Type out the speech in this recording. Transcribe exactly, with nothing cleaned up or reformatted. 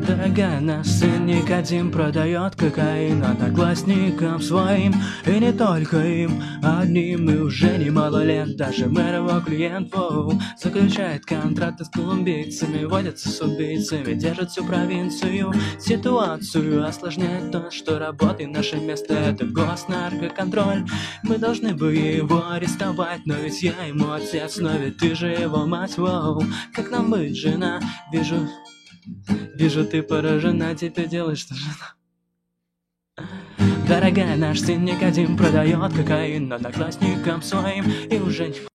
Дорогая, наш сын Никодим продает кокаин одноклассникам своим. И не только им одним, и уже немало лет даже мэр его клиент, воу, заключает контракты с колумбийцами, водится с убийцами, держит всю провинцию. Ситуацию осложняет то, что работа и наше место — это госнаркоконтроль. Мы должны бы его арестовать, но ведь я ему отец, но ведь ты же его мать, воу. Как нам быть, жена? Вижу... Вижу, ты поражена, теперь делаешь, что жена. Дорогая, наш сын Никодим продает кокаин одноклассникам своим. И уже не